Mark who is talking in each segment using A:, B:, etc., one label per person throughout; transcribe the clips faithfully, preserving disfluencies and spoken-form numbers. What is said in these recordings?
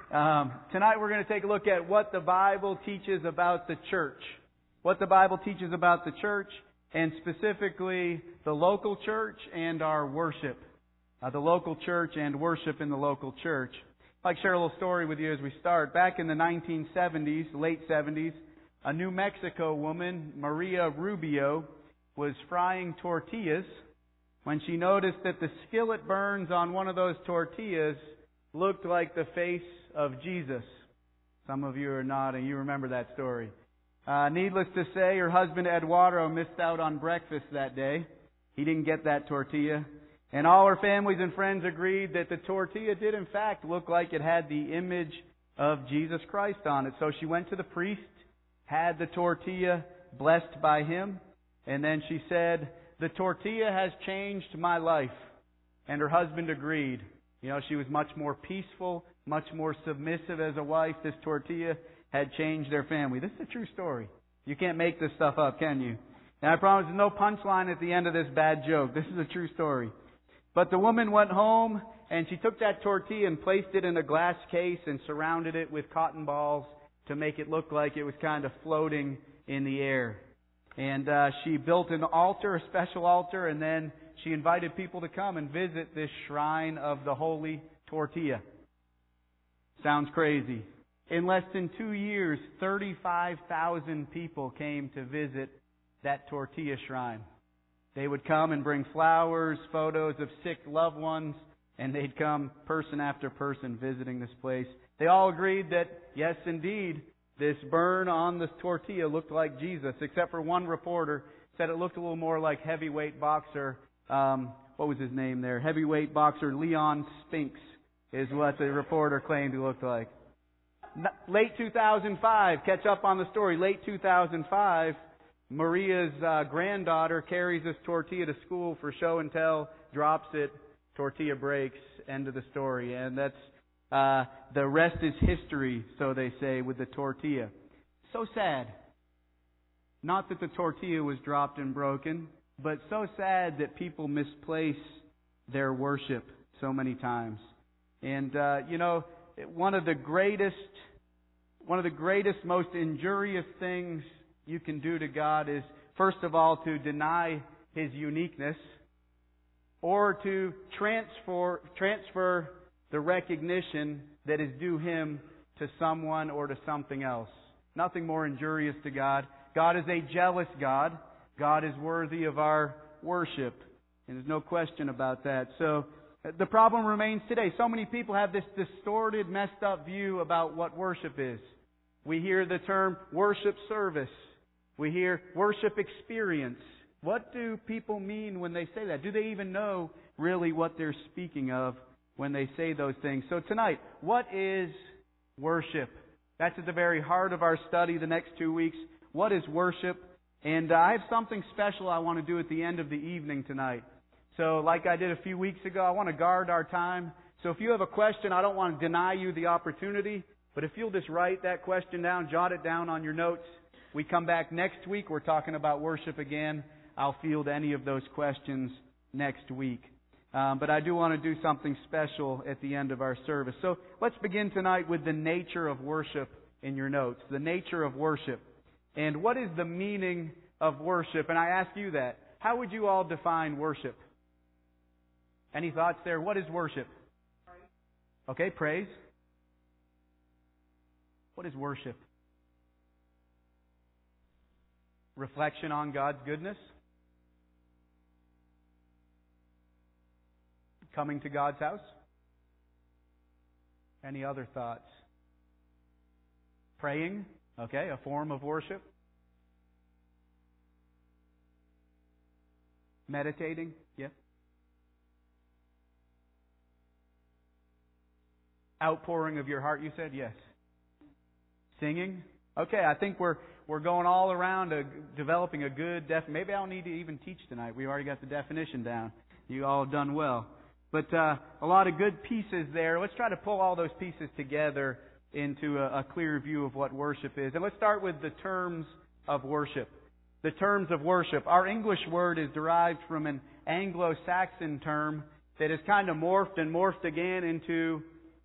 A: Um, tonight we're going to take a look at what the Bible teaches about the church. What the Bible teaches about the church, and specifically the local church and our worship. Uh, the local church and worship in the local church. I'd like to share a little story with you as we start. Back in the nineteen seventies, late seventies, a New Mexico woman, Maria Rubio, was frying tortillas when she noticed that the skillet burns on one of those tortillas looked like the face of Jesus. Some of you are nodding. You remember that story. Uh, needless to say, her husband Eduardo missed out on breakfast that day. He didn't get that tortilla. And all her families and friends agreed that the tortilla did in fact look like it had the image of Jesus Christ on it. So she went to the priest, had the tortilla blessed by him, and then she said, "The tortilla has changed my life." And her husband agreed. You know, she was much more peaceful, much more submissive as a wife. This tortilla had changed their family. This is a true story. You can't make this stuff up, can you? And I promise there's no punchline at the end of this bad joke. This is a true story. But the woman went home and she took that tortilla and placed it in a glass case and surrounded it with cotton balls to make it look like it was kind of floating in the air. And uh, she built an altar, a special altar, and then she invited people to come and visit this shrine of the holy tortilla. Sounds crazy. In less than two years, thirty-five thousand people came to visit that tortilla shrine. They would come and bring flowers, photos of sick loved ones, and they'd come person after person visiting this place. They all agreed that, yes, indeed, this burn on the tortilla looked like Jesus, except for one reporter said it looked a little more like heavyweight boxer, um, what was his name there? Heavyweight boxer Leon Spinks is what the reporter claimed he looked like. Late two thousand five, catch up on the story, late two thousand five, Maria's uh, granddaughter carries this tortilla to school for show and tell, drops it, tortilla breaks, end of the story. And that's, uh, the rest is history, so they say, with the tortilla. So sad. Not that the tortilla was dropped and broken, but so sad that people misplace their worship so many times. And, uh, you know, one of the greatest, one of the greatest, most injurious things you can do to God is, first of all, to deny His uniqueness, or to transfer, transfer the recognition that is due Him to someone or to something else. Nothing more injurious to God. God is a jealous God. God is worthy of our worship. And there's no question about that. So, the problem remains today. So many people have this distorted, messed up view about what worship is. We hear the term worship service. We hear worship experience. What do people mean when they say that? Do they even know really what they're speaking of when they say those things? So tonight, what is worship? That's at the very heart of our study the next two weeks. What is worship? And I have something special I want to do at the end of the evening tonight. So like I did a few weeks ago, I want to guard our time. So if you have a question, I don't want to deny you the opportunity. But if you'll just write that question down, jot it down on your notes. We come back next week. We're talking about worship again. I'll field any of those questions next week. Um, but I do want to do something special at the end of our service. So let's begin tonight with the nature of worship in your notes. The nature of worship. And what is the meaning of worship? And I ask you that. How would you all define worship? Any thoughts there? What is worship? Okay, praise. What is worship? Reflection on God's goodness? Coming to God's house? Any other thoughts? Praying? Okay, a form of worship. Meditating? Yeah. Outpouring of your heart, you said? Yes. Singing? Okay, I think we're we're going all around a, developing a good def. Maybe I don't need to even teach tonight. We already got the definition down. You all have done well. But uh, a lot of good pieces there. Let's try to pull all those pieces together into a, a clear view of what worship is. And let's start with the terms of worship. The terms of worship. Our English word is derived from an Anglo-Saxon term that has kind of morphed and morphed again into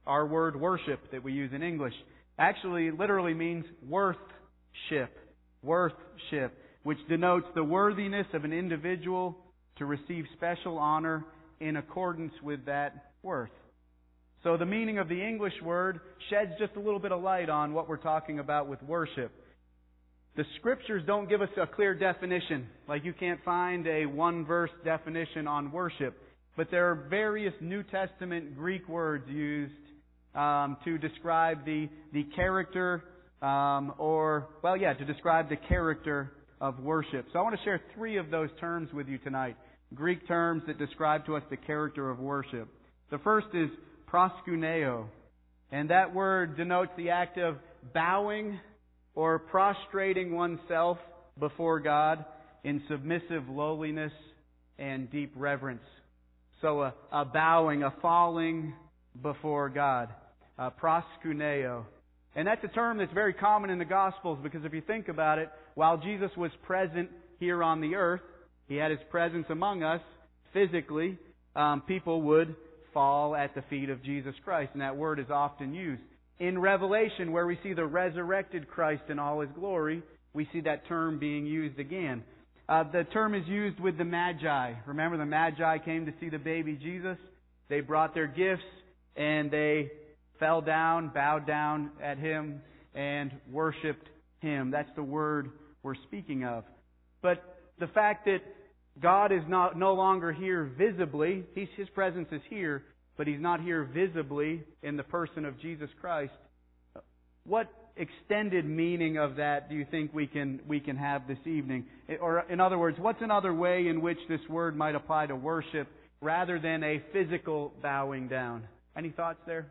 A: our word worship that we use in English actually literally means worth-ship, worth-ship, which denotes the worthiness of an individual to receive special honor in accordance with that worth. So the meaning of the English word sheds just a little bit of light on what we're talking about with worship. The Scriptures don't give us a clear definition. Like you can't find a one-verse definition on worship. But there are various New Testament Greek words used um, to describe the, the character um, or, well, yeah, to describe the character of worship. So I want to share three of those terms with you tonight. Greek terms that describe to us the character of worship. The first is proskuneo. And that word denotes the act of bowing or prostrating oneself before God in submissive lowliness and deep reverence. So a, a bowing, a falling before God. Uh, proskuneo. And that's a term that's very common in the Gospels because if you think about it, while Jesus was present here on the earth, He had His presence among us physically, um, people would fall at the feet of Jesus Christ. And that word is often used. In Revelation, where we see the resurrected Christ in all His glory, we see that term being used again. Uh, the term is used with the Magi. Remember, the Magi came to see the baby Jesus. They brought their gifts and they fell down, bowed down at Him, and worshipped Him. That's the word we're speaking of. But the fact that God is not no longer here visibly, He's, His presence is here, but He's not here visibly in the person of Jesus Christ. What extended meaning of that do you think we can we can have this evening? Or in other words, what's another way in which this word might apply to worship rather than a physical bowing down? Any thoughts there?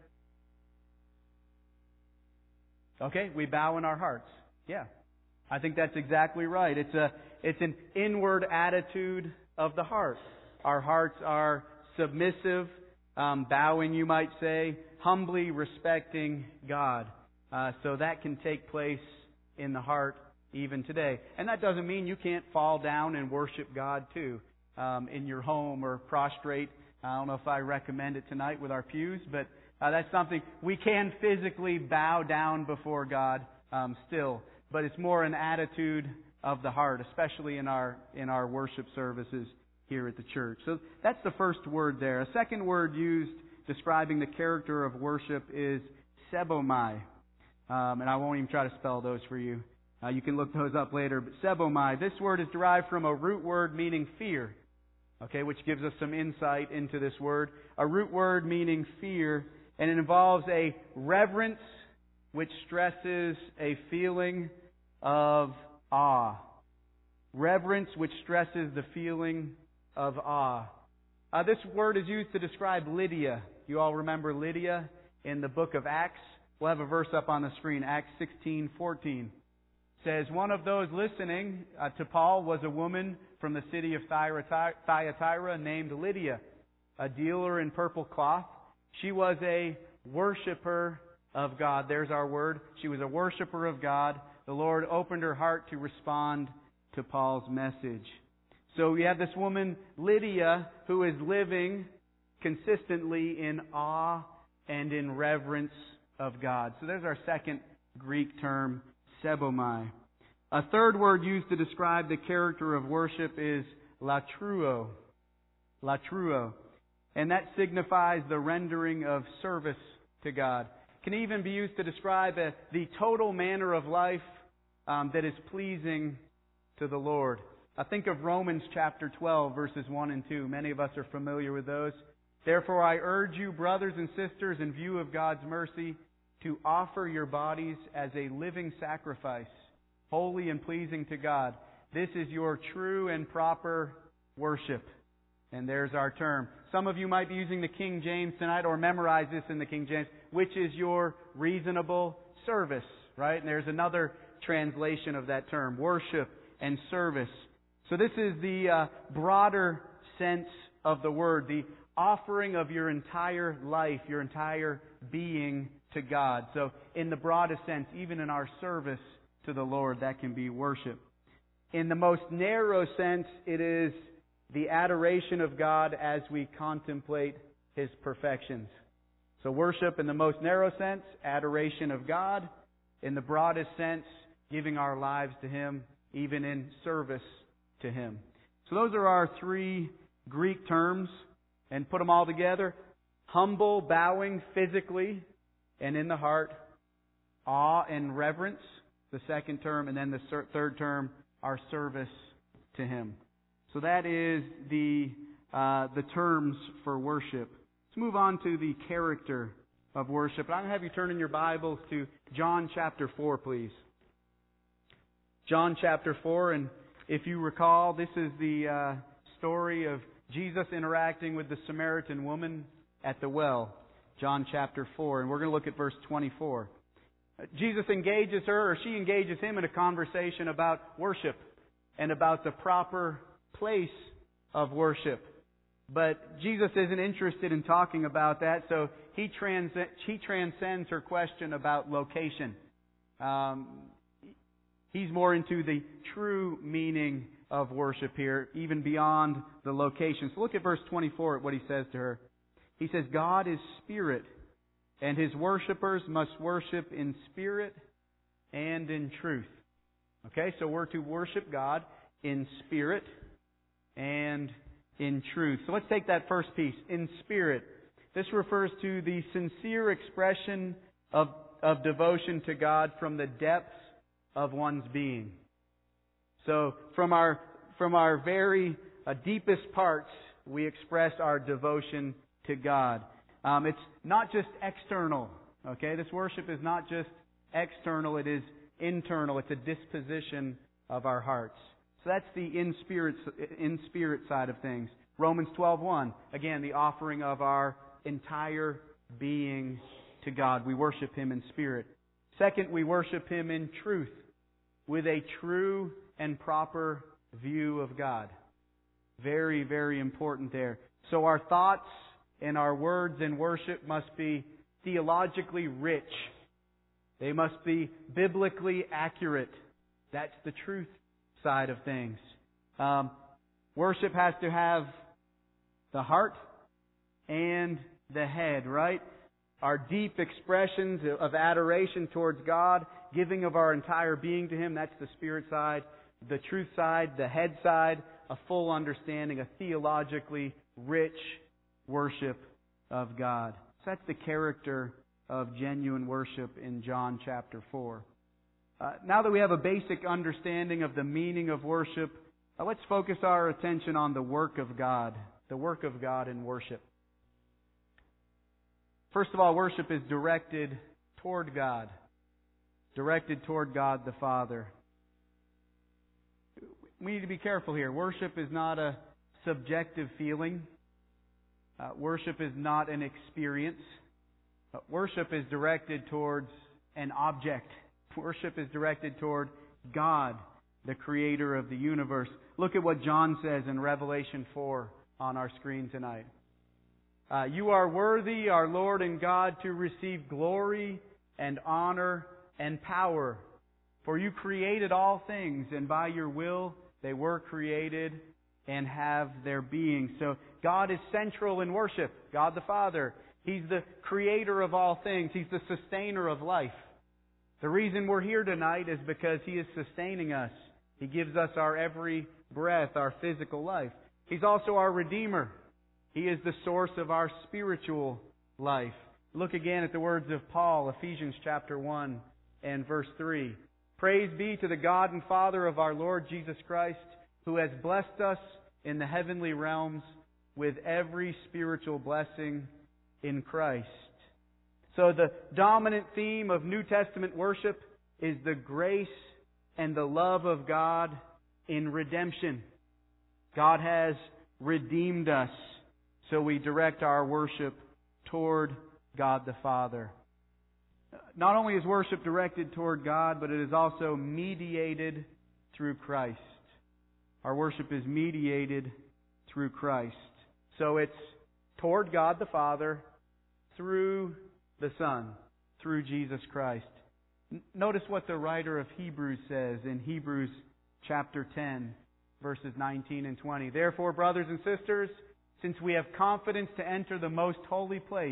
A: Okay, we bow in our hearts. Yeah. I think that's exactly right. It's a it's an inward attitude of the heart. Our hearts are submissive, um, bowing, you might say, humbly respecting God. Uh, so that can take place in the heart even today. And that doesn't mean you can't fall down and worship God too um, in your home or prostrate. I don't know if I recommend it tonight with our pews, but uh, that's something we can physically bow down before God um, still. But it's more an attitude of the heart, especially in our in our worship services here at the church. So that's the first word there. A second word used describing the character of worship is sebomai. Um, and I won't even try to spell those for you. Uh, you can look those up later. But sebomai, this word is derived from a root word meaning fear. Okay, which gives us some insight into this word. A root word meaning fear, and it involves a reverence which stresses a feeling of awe. Reverence which stresses the feeling of awe. Uh, this word is used to describe Lydia. You all remember Lydia in the book of Acts? We'll have a verse up on the screen, Acts sixteen fourteen. It says, one of those listening uh, to Paul was a woman from the city of Thyatira named Lydia, a dealer in purple cloth. She was a worshiper of God. There's our word. She was a worshiper of God. The Lord opened her heart to respond to Paul's message. So we have this woman, Lydia, who is living consistently in awe and in reverence of God. So there's our second Greek term, sebomai. A third word used to describe the character of worship is latruo. Latruo. And that signifies the rendering of service to God. It can even be used to describe a, the total manner of life um, that is pleasing to the Lord. I think of Romans chapter twelve, verses one and two. Many of us are familiar with those. Therefore I urge you, brothers and sisters, in view of God's mercy, to offer your bodies as a living sacrifice, holy and pleasing to God. This is your true and proper worship. And there's our term. Some of you might be using the King James tonight or memorize this in the King James, which is your reasonable service, right? And there's another translation of that term, worship and service. So this is the uh, broader sense of the word, the offering of your entire life, your entire being to God. So in the broadest sense, even in our service to the Lord, that can be worship. In the most narrow sense, it is the adoration of God as we contemplate His perfections. So worship in the most narrow sense, adoration of God. In the broadest sense, giving our lives to Him, even in service to Him. So those are our three Greek terms. And put them all together. Humble, bowing physically and in the heart. Awe and reverence, the second term. And then the third term, our service to Him. So that is the uh, the terms for worship. Let's move on to the character of worship. I'm going to have you turn in your Bibles to John chapter four, please. John chapter four, and if you recall, this is the uh, story of Jesus interacting with the Samaritan woman at the well. John chapter four, and we're going to look at verse twenty-four. Jesus engages her, or she engages him in a conversation about worship and about the proper place of worship. But Jesus isn't interested in talking about that, so he, trans- he transcends her question about location. Um, he's more into the true meaning of worship here, even beyond the location. So look at verse twenty-four at what he says to her. He says, God is spirit, and His worshipers must worship in spirit and in truth. Okay, so we're to worship God in spirit and in truth. So let's take that first piece, in spirit. This refers to the sincere expression of, of devotion to God from the depths of one's being. So from our from our very uh, deepest parts, we express our devotion to God. Um, it's not just external. Okay, this worship is not just external; it is internal. It's a disposition of our hearts. So that's the in spirit in spirit side of things. Romans twelve one. Again, the offering of our entire being to God. We worship Him in spirit. Second, we worship Him in truth, with a true and proper view of God. Very, very important there. So our thoughts and our words in worship must be theologically rich. They must be biblically accurate. That's the truth side of things. Um, worship has to have the heart and the head, right? Our deep expressions of adoration towards God, giving of our entire being to Him, that's the spirit side. The truth side, the head side, a full understanding, a theologically rich worship of God. So that's the character of genuine worship in John chapter four. Uh, now that we have a basic understanding of the meaning of worship, uh, let's focus our attention on the work of God, the work of God in worship. First of all, worship is directed toward God, directed toward God the Father. We need to be careful here. Worship is not a subjective feeling. Uh, worship is not an experience. Uh, worship is directed towards an object. Worship is directed toward God, the Creator of the universe. Look at what John says in Revelation four on our screen tonight. Uh, you are worthy, our Lord and God, to receive glory and honor and power. For you created all things, and by your will they were created and have their being. So God is central in worship. God the Father. He's the creator of all things. He's the sustainer of life. The reason we're here tonight is because He is sustaining us. He gives us our every breath, our physical life. He's also our Redeemer. He is the source of our spiritual life. Look again at the words of Paul, Ephesians chapter one and verse three. Praise be to the God and Father of our Lord Jesus Christ, who has blessed us in the heavenly realms with every spiritual blessing in Christ. So the dominant theme of New Testament worship is the grace and the love of God in redemption. God has redeemed us, so we direct our worship toward God the Father. Not only is worship directed toward God, but it is also mediated through Christ. Our worship is mediated through Christ. So it's toward God the Father through the Son, through Jesus Christ. Notice what the writer of Hebrews says in Hebrews chapter ten, verses nineteen and twenty. Therefore, brothers and sisters, since we have confidence to enter the most holy place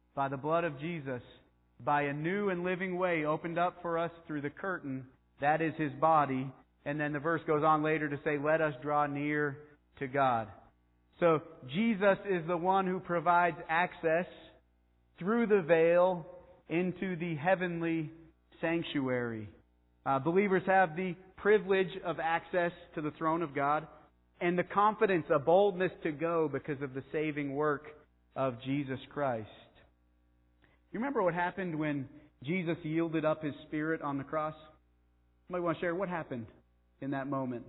A: by the blood of Jesus, by a new and living way opened up for us through the curtain, that is His body. And then the verse goes on later to say, let us draw near to God. So Jesus is the one who provides access through the veil into the heavenly sanctuary. Uh, believers have the privilege of access to the throne of God and the confidence, a boldness to go because of the saving work of Jesus Christ. You remember what happened when Jesus yielded up His Spirit on the cross? Somebody want to share what happened in that moment?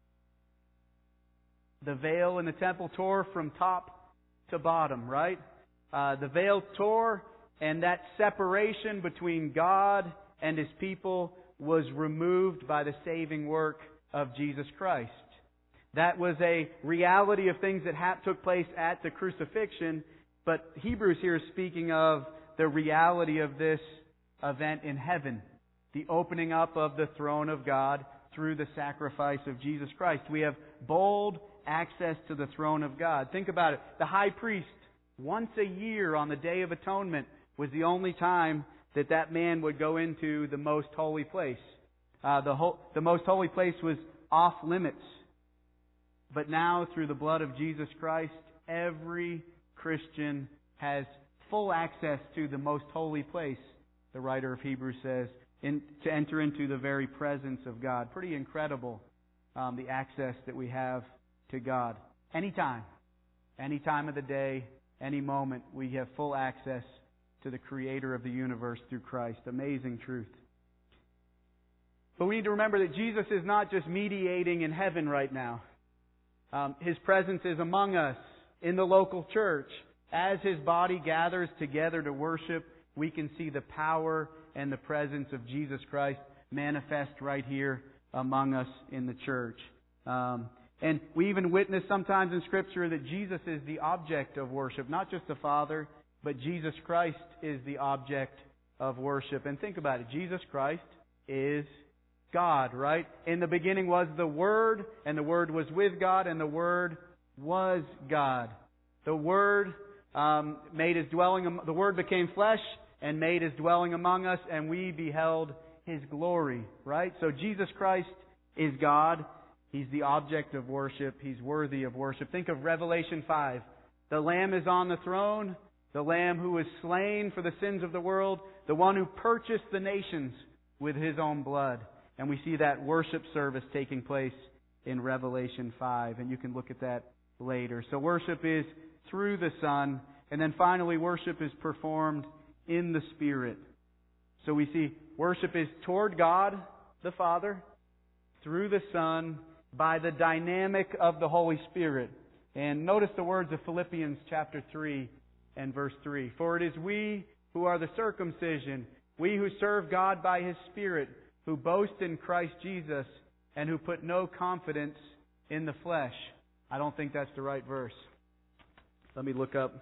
A: The veil in the temple tore from top to bottom, right? Uh, the veil tore, and that separation between God and His people was removed by the saving work of Jesus Christ. That was a reality of things that ha- took place at the crucifixion, but Hebrews here is speaking of the reality of this event in heaven, the opening up of the throne of God through the sacrifice of Jesus Christ. We have bold access to the throne of God. Think about it. The high priest, once a year on the Day of Atonement, was the only time that that man would go into the most holy place. Uh, the, ho- the most holy place was off limits. But now, through the blood of Jesus Christ, every Christian has full access to the most holy place, the writer of Hebrews says, in, to enter into the very presence of God. Pretty incredible, um, the access that we have to God. Anytime, any time of the day, any moment, we have full access to the Creator of the universe through Christ. Amazing truth. But we need to remember that Jesus is not just mediating in heaven right now. Um, His presence is among us in the local church. As His body gathers together to worship, we can see the power and the presence of Jesus Christ manifest right here among us in the church. Um, and we even witness sometimes in Scripture that Jesus is the object of worship, not just the Father, but Jesus Christ is the object of worship. And think about it. Jesus Christ is God, right? In the beginning was the Word, and the Word was with God, and the Word was God. The Word um, made His dwelling. The Word became flesh and made His dwelling among us, and we beheld His glory, right? So Jesus Christ is God. He's the object of worship. He's worthy of worship. Think of Revelation five. The Lamb is on the throne. The Lamb who was slain for the sins of the world. The one who purchased the nations with His own blood. And we see that worship service taking place in Revelation five. And you can look at that later. So worship is through the Son. And then finally, worship is performed in the Spirit. So we see worship is toward God the Father, through the Son, by the dynamic of the Holy Spirit. And notice the words of Philippians chapter three and verse three. For it is we who are the circumcision, we who serve God by His Spirit, who boast in Christ Jesus, and who put no confidence in the flesh. I don't think that's the right verse. Let me look up.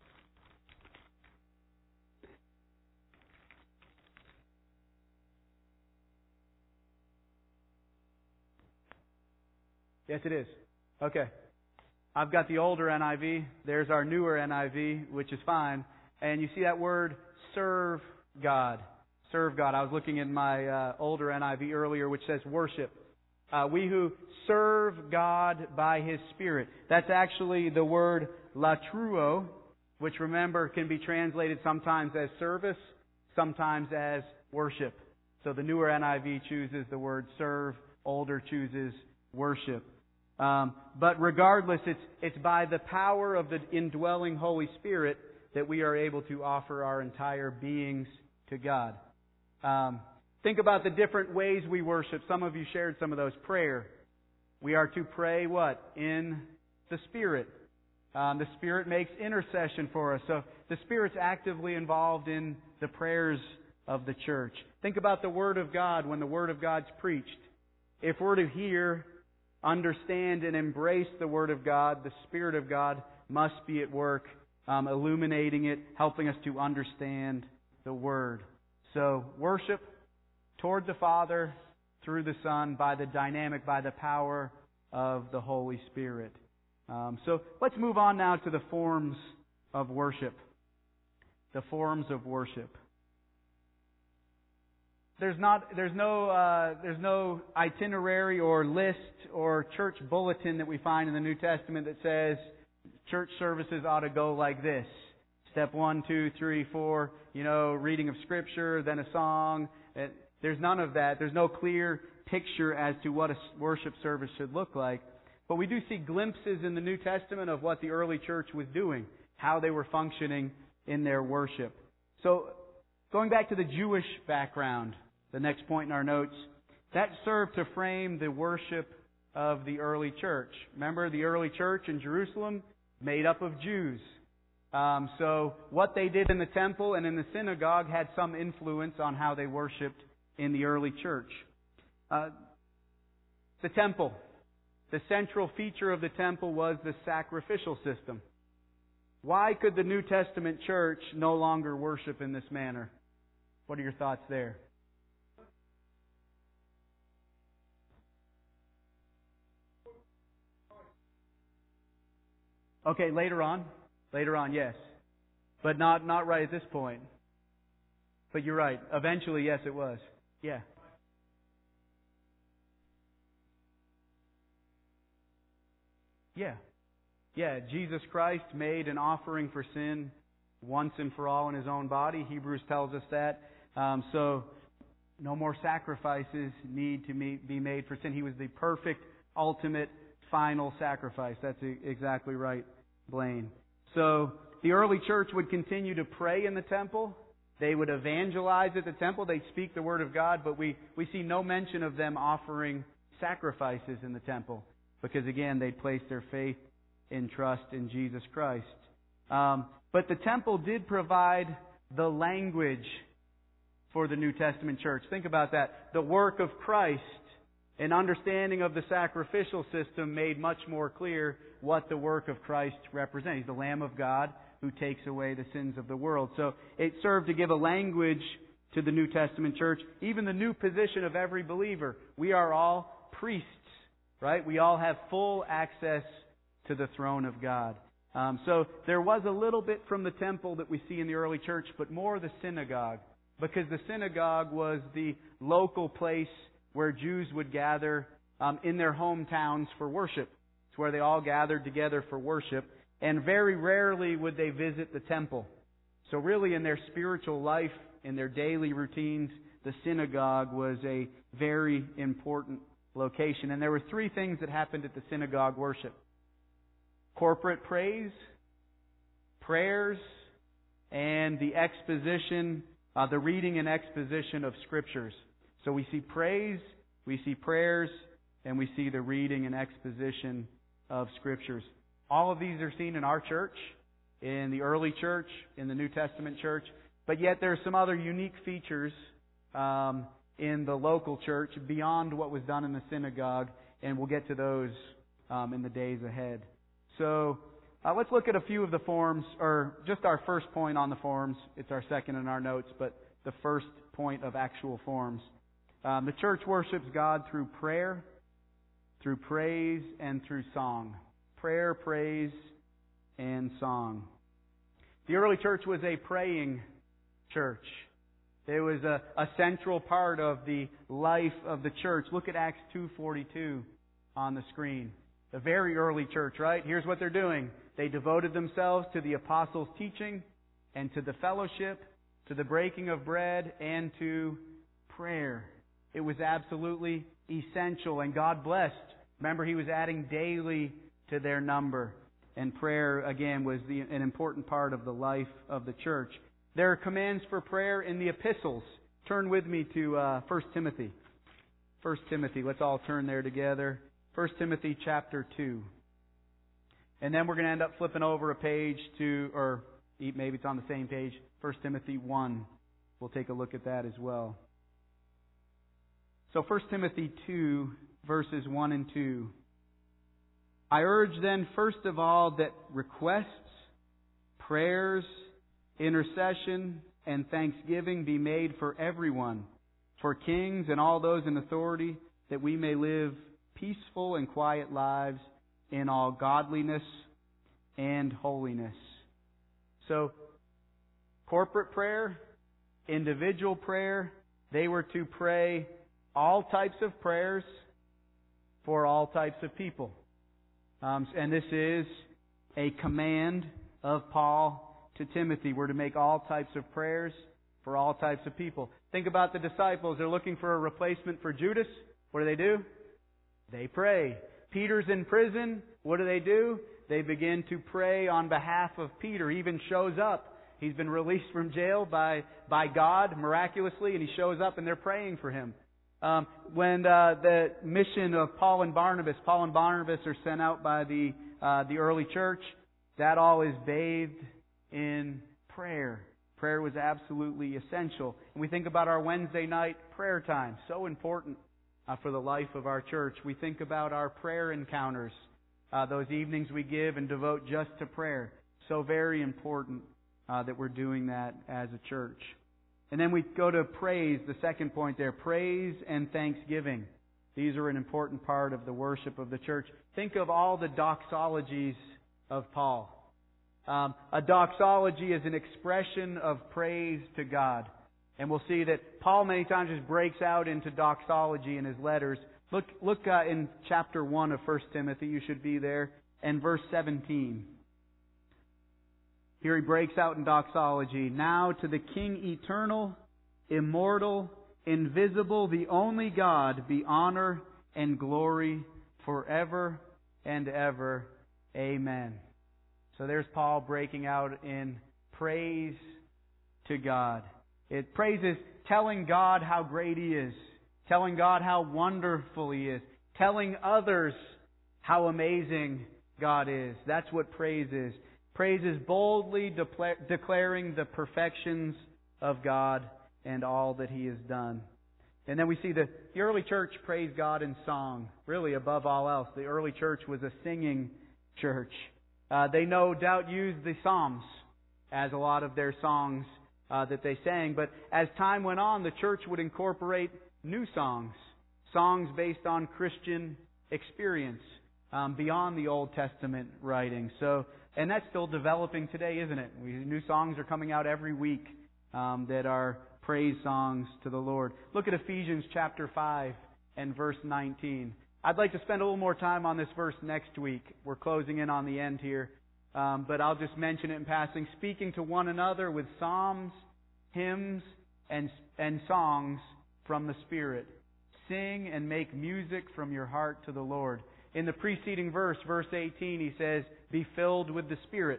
A: Yes, it is. Okay. I've got the older N I V. There's our newer N I V, which is fine. And you see that word, serve God. Serve God. I was looking in my uh, older N I V earlier, which says worship. Uh, we who serve God by His Spirit. That's actually the word latruo, which remember can be translated sometimes as service, sometimes as worship. So the newer N I V chooses the word serve, older chooses worship. Um, but regardless, it's it's by the power of the indwelling Holy Spirit that we are able to offer our entire beings to God. Um, think about the different ways we worship. Some of you shared some of those. Prayer. We are to pray what? In the Spirit. Um, the Spirit makes intercession for us. So the Spirit's actively involved in the prayers of the church. Think about the Word of God when the Word of God's preached. If we're to hear, understand, and embrace the Word of God, the Spirit of God must be at work, um, illuminating it, helping us to understand the Word. So, worship toward the Father, through the Son, by the dynamic, by the power of the Holy Spirit. Um, so, let's move on now to the forms of worship. the forms of worship. There's not, there's no, uh, there's no itinerary or list or church bulletin that we find in the New Testament that says church services ought to go like this. Step one, two, three, four, you know, reading of Scripture, then a song. There's none of that. There's no clear picture as to what a worship service should look like. But we do see glimpses in the New Testament of what the early church was doing, how they were functioning in their worship. So, going back to the Jewish background, the next point in our notes, that served to frame the worship of the early church. Remember, the early church in Jerusalem, made up of Jews. Um, so what they did in the temple and in the synagogue had some influence on how they worshipped in the early church. Uh, the temple. The central feature of the temple was the sacrificial system. Why could the New Testament church no longer worship in this manner? What are your thoughts there? Okay, later on. Later on, yes. But not, not right at this point. But you're right. Eventually, yes, it was. Yeah. Yeah. Yeah, Jesus Christ made an offering for sin once and for all in His own body. Hebrews tells us that. Um, so, no more sacrifices need to be made for sin. He was the perfect, ultimate, final sacrifice. That's exactly right, Blaine. So, the early church would continue to pray in the temple. They would evangelize at the temple. They'd speak the Word of God, but we, we see no mention of them offering sacrifices in the temple. Because again, they'd placed their faith and trust in Jesus Christ. Um, but the temple did provide the language for the New Testament church. Think about that. The work of Christ, an understanding of the sacrificial system made much more clear what the work of Christ represents. He's the Lamb of God who takes away the sins of the world. So it served to give a language to the New Testament church, even the new position of every believer. We are all priests, right? We all have full access to the throne of God. Um, so there was a little bit from the temple that we see in the early church, but more the synagogue, because the synagogue was the local place where Jews would gather um, in their hometowns for worship. It's where they all gathered together for worship. And very rarely would they visit the temple. So really in their spiritual life, in their daily routines, the synagogue was a very important location. And there were three things that happened at the synagogue worship. Corporate praise, prayers, and the exposition, uh, the reading and exposition of Scriptures. So we see praise, we see prayers, and we see the reading and exposition of Scriptures. All of these are seen in our church, in the early church, in the New Testament church. But yet there are some other unique features um, in the local church beyond what was done in the synagogue, and we'll get to those um, in the days ahead. So uh, let's look at a few of the forms, or just our first point on the forms. It's our second in our notes, but the first point of actual forms. Um, the church worships God through prayer, through praise, and through song. Prayer, praise, and song. The early church was a praying church. It was a, a central part of the life of the church. Look at Acts two forty-two on the screen. The very early church, right? Here's what they're doing. They devoted themselves to the apostles' teaching and to the fellowship, to the breaking of bread, and to prayer. It was absolutely essential, and God blessed. Remember, He was adding daily to their number. And prayer, again, was the, an important part of the life of the church. There are commands for prayer in the epistles. Turn with me to uh, First Timothy. First Timothy. Let's all turn there together. First Timothy chapter two. And then we're going to end up flipping over a page to, or maybe it's on the same page, First Timothy one. We'll take a look at that as well. So First Timothy two, verses one and two. I urge then, first of all, that requests, prayers, intercession, and thanksgiving be made for everyone, for kings and all those in authority, that we may live peaceful and quiet lives in all godliness and holiness. So, corporate prayer, individual prayer. They were to pray all types of prayers for all types of people. Um, and this is a command of Paul to Timothy. We're to make all types of prayers for all types of people. Think about the disciples. They're looking for a replacement for Judas. What do they do? They pray. Peter's in prison. What do they do? They begin to pray on behalf of Peter. He even shows up. He's been released from jail by, by God miraculously, and he shows up and they're praying for him. Um, when uh, the mission of Paul and Barnabas, Paul and Barnabas are sent out by the uh, the early church, that all is bathed in prayer. Prayer was absolutely essential. And we think about our Wednesday night prayer time, so important uh, for the life of our church. We think about our prayer encounters, uh, those evenings we give and devote just to prayer. So very important uh, that we're doing that as a church. And then we go to praise, the second point there, praise and thanksgiving. These are an important part of the worship of the church. Think of all the doxologies of Paul. Um, a doxology is an expression of praise to God. And we'll see that Paul many times just breaks out into doxology in his letters. Look look uh, in chapter one of First Timothy, you should be there, and verse seventeen. Here he breaks out in doxology. Now to the King eternal, immortal, invisible, the only God, be honor and glory forever and ever. Amen. So there's Paul breaking out in praise to God. It praise is telling God how great He is, telling God how wonderful He is, telling others how amazing God is. That's what praise is. Praise is boldly declare, declaring the perfections of God and all that He has done. And then we see that the early church praised God in song, really above all else. The early church was a singing church. Uh, they no doubt used the Psalms as a lot of their songs uh, that they sang. But as time went on, the church would incorporate new songs, songs based on Christian experience um, beyond the Old Testament writings. So, and that's still developing today, isn't it? We, new songs are coming out every week um, that are praise songs to the Lord. Look at Ephesians chapter five and verse nineteen. I'd like to spend a little more time on this verse next week. We're closing in on the end here. Um, but I'll just mention it in passing. Speaking to one another with psalms, hymns, and, and songs from the Spirit. Sing and make music from your heart to the Lord. In the preceding verse, verse eighteen, he says, be filled with the Spirit.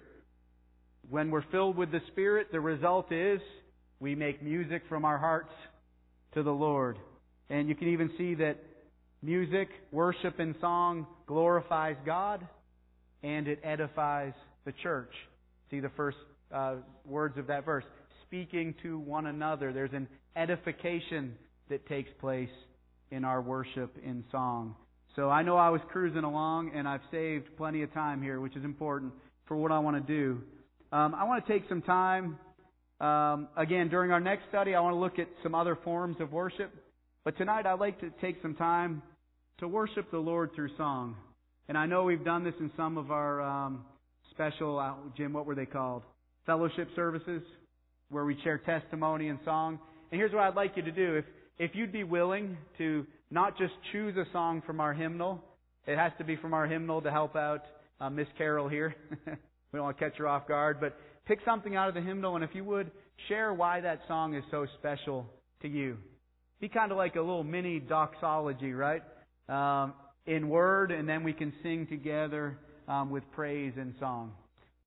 A: When we're filled with the Spirit, the result is we make music from our hearts to the Lord. And you can even see that music, worship, and song glorifies God, and it edifies the church. See the first uh, words of that verse. Speaking to one another. There's an edification that takes place in our worship in song. So I know I was cruising along, and I've saved plenty of time here, which is important for what I want to do. Um, I want to take some time, um, again, during our next study, I want to look at some other forms of worship. But tonight I'd like to take some time to worship the Lord through song. And I know we've done this in some of our um, special, uh, Jim, what were they called? Fellowship services, where we share testimony and song. And here's what I'd like you to do. If if you'd be willing to not just choose a song from our hymnal, it has to be from our hymnal to help out uh, Miss Carol here. We don't want to catch her off guard. But pick something out of the hymnal, and if you would, share why that song is so special to you. Be kind of like a little mini doxology, right? Um, in word, and then we can sing together um, with praise and song.